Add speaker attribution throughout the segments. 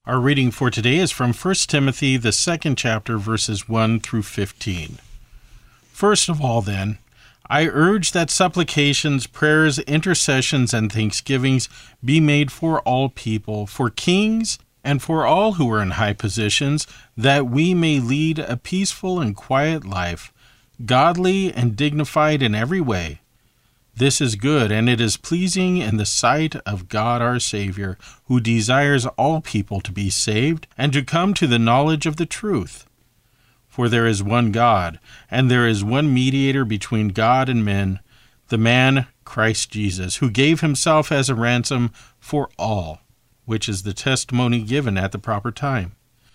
Speaker 1: Our reading for today is from 1 Timothy, the 2nd chapter, verses 1 through 15. First of all, then, I urge that supplications, prayers, intercessions, and thanksgivings be made for all people, for kings, and for all who are in high positions, that we may lead a peaceful and quiet life, godly and dignified in every way. This is good, and it is pleasing in the sight of God our Savior, who desires all people to be saved and to come to the knowledge of the truth. For there is one God, and there is one mediator between God and men, the man Christ Jesus, who gave himself as a ransom for all, which is the testimony given at the proper time.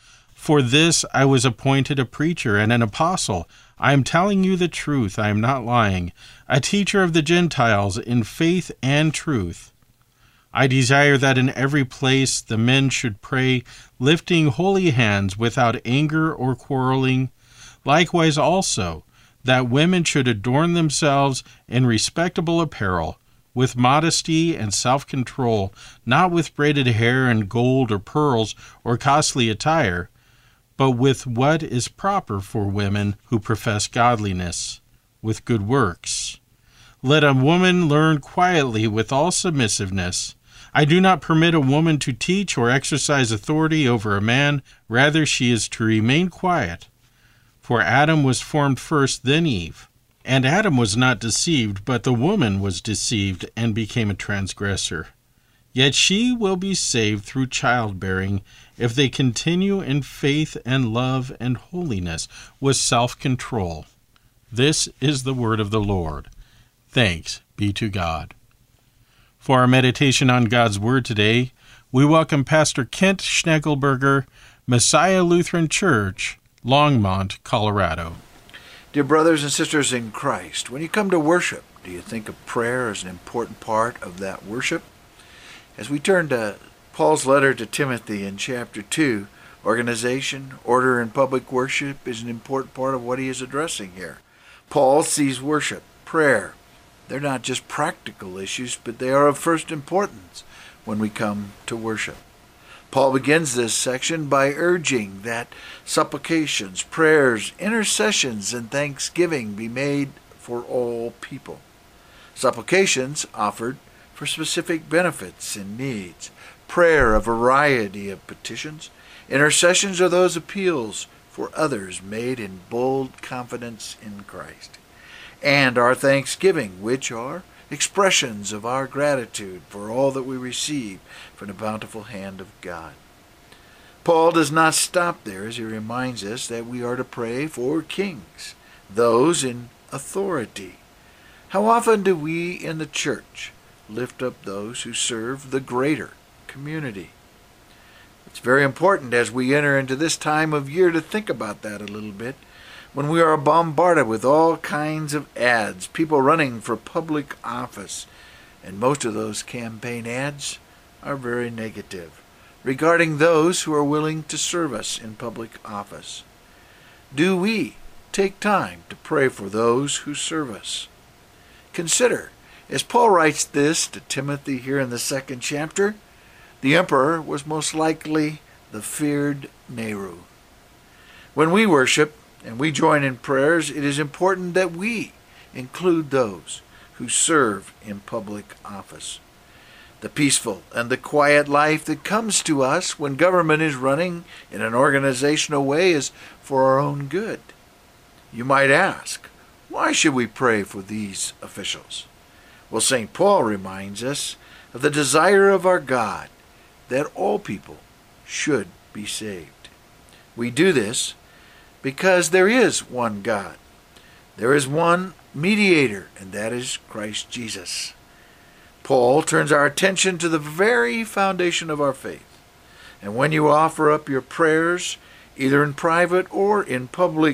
Speaker 1: For this I was appointed a preacher and an apostle. I am telling you the truth, I am not lying, a teacher of the Gentiles in faith and truth. I desire that in every place the men should pray, lifting holy hands without anger or quarreling. Likewise also, that women should adorn themselves in respectable apparel, with modesty and self-control, not with braided hair and gold or pearls or costly attire, but with what is proper for women who profess godliness, with good works. Let a woman learn quietly with all submissiveness. I do not permit a woman to teach or exercise authority over a man, rather she is to remain quiet. For Adam was formed first, then Eve. And Adam was not deceived, but the woman was deceived and became a transgressor. Yet she will be saved through childbearing if they continue in faith and love and holiness with self-control. This is the word of the Lord. Thanks be to God. For our meditation on God's Word today, we welcome Pastor Kent Schnegelberger, Messiah Lutheran Church, Longmont, Colorado.
Speaker 2: Dear brothers and sisters in Christ, when you come to worship, do you think of prayer as an important part of that worship? As we turn to Paul's letter to Timothy in chapter 2, organization, order, and public worship is an important part of what he is addressing here. Paul sees worship, prayer. They're not just practical issues, but they are of first importance when we come to worship. Paul begins this section by urging that supplications, prayers, intercessions, and thanksgiving be made for all people. Supplications offered for specific benefits and needs. Prayer, a variety of petitions. Intercessions are those appeals for others made in bold confidence in Christ. And our thanksgiving, which are expressions of our gratitude for all that we receive from the bountiful hand of God. Paul does not stop there as he reminds us that we are to pray for kings, those in authority. How often do we in the church lift up those who serve the greater community? It's very important as we enter into this time of year to think about that a little bit. When we are bombarded with all kinds of ads, people running for public office, and most of those campaign ads are very negative regarding those who are willing to serve us in public office. Do we take time to pray for those who serve us? Consider, as Paul writes this to Timothy here in the 2nd chapter, the emperor was most likely the feared Nero. When we worship, and we join in prayers, it is important that we include those who serve in public office. The peaceful and the quiet life that comes to us when government is running in an organizational way is for our own good. You might ask, why should we pray for these officials? Well, St. Paul reminds us of the desire of our God that all people should be saved. We do this because there is one God. There is one mediator, and that is Christ Jesus. Paul turns our attention to the very foundation of our faith. And when you offer up your prayers, either in private or in public,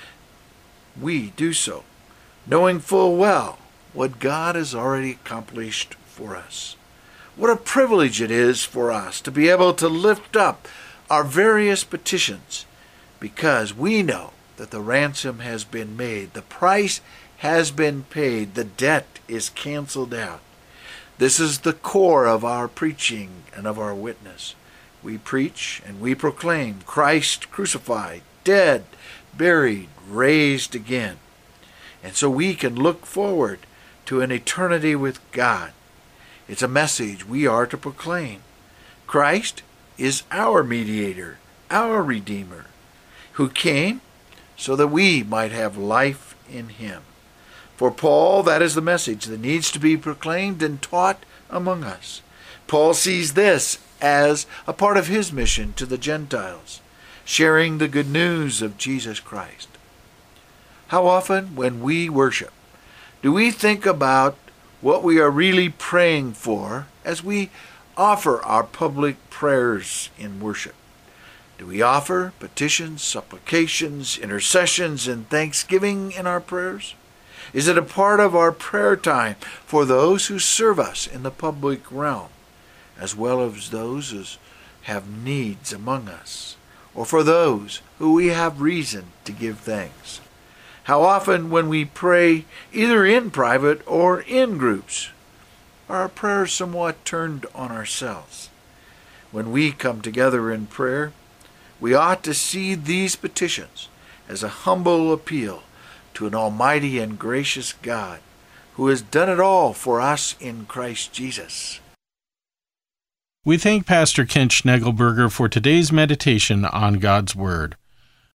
Speaker 2: we do so, knowing full well what God has already accomplished for us. What a privilege it is for us to be able to lift up our various petitions, because we know that the ransom has been made, the price has been paid, the debt is canceled out. This is the core of our preaching and of our witness. We preach and we proclaim Christ crucified, dead, buried, raised again. And so we can look forward to an eternity with God. It's a message we are to proclaim. Christ is our mediator, our Redeemer, who came so that we might have life in him. For Paul, that is the message that needs to be proclaimed and taught among us. Paul sees this as a part of his mission to the Gentiles, sharing the good news of Jesus Christ. How often, when we worship, do we think about what we are really praying for as we offer our public prayers in worship? Do we offer petitions, supplications, intercessions, and thanksgiving in our prayers? Is it a part of our prayer time for those who serve us in the public realm, as well as those who have needs among us, or for those who we have reason to give thanks? How often when we pray, either in private or in groups, are our prayers somewhat turned on ourselves? When we come together in prayer, we ought to see these petitions as a humble appeal to an almighty and gracious God who has done it all for us in Christ Jesus.
Speaker 1: We thank Pastor Kent Schnegelberger for today's meditation on God's Word.